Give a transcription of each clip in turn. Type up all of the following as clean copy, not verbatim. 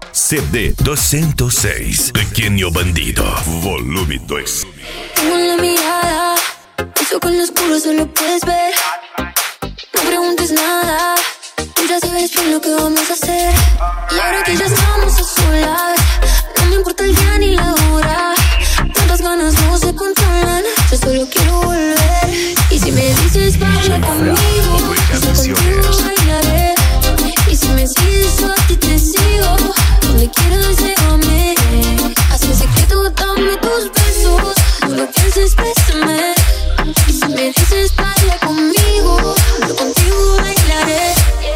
CD 206, Pequeño Bandido, volume 2. Tengo en la mirada, eso con lo oscuro solo puedes ver. No preguntes nada, tú ya sabes bien lo que vamos a hacer. Y ahora que ya estamos a solas, no me importa el día ni la hora. Tantas ganas no se controlan, yo solo quiero volver. Y si me dices baila conmigo, yo contigo bailaré. Y si me sigues yo a ti te sigo, donde quieras llévame. Así en secreto dame tus besos, no lo pienses, bésame. Y si me dices baila conmigo, yo contigo bailaré.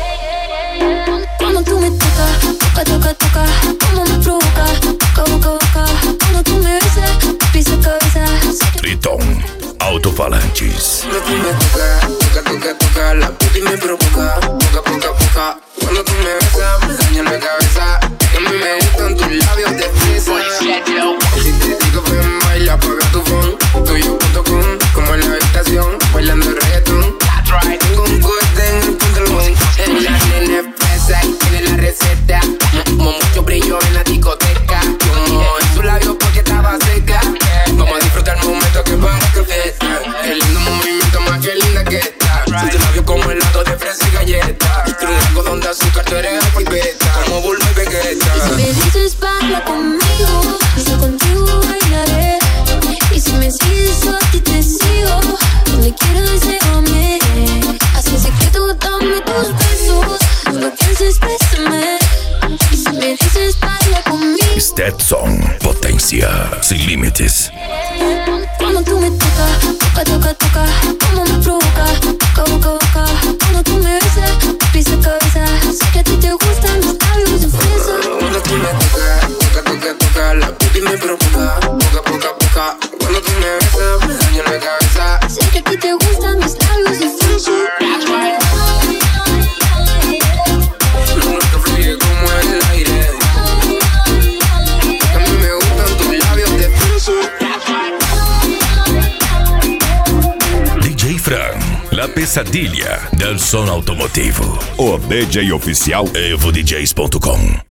Cuando tú me tocas, toca, toca, toca, como me provoca, boca, boca, boca. Cuando tú me besas, pisa cabeza. Tritón Autofalantes. Cuando tú me tocas, toca, toca, toca, la puta y me provoca, boca, boca, boca. Cuando tú me besas, me daña la cabeza. Que a mí me gustan tus labios de fresa. Si te digo ven, baila, apaga tu phone. Tuyo.com, como en la habitación, bailando el reggaetón. Tengo un corte en el pantalón. En la nena es fresa y tiene la receta. Como mucho brillo en la discoteca. Como en su labio porque estaba seca. Vamos a disfrutar el momento que parezca fiesta. Qué lindo movimiento, más que linda que está. Tus labios como helado de fresa y galleta. Tú un algodón de azúcar, tú eres alfabeta. Como Bulma y Vegeta. Y si me dices baila conmigo, yo contigo bailaré. Y si me sigues yo a ti te sigo, donde quieras llévame. Así en secreto dame tus besos, no lo pienses, bésame. Y si me dices baila conmigo, Stetson, potencia sin límites. cuando tú me tocas, toca, toca, toca, como me provoca, boca, boca, boca. Cuando tú me besas, pisa cabeza. Sé que a ti te gustan los labios de fresa. Cuando tú me tocas, toca, toca, toca, la puta y me provoca, boca, boca, boca. Cuando tú me besas, me daña la cabeza. Sé que a ti te gustan mis labios de fresa. No te fríes como el aire. A mí me gustan tus labios de fresa. DJ Fran, la pesadilla del son automotivo. O DJ oficial EvoDJs.com.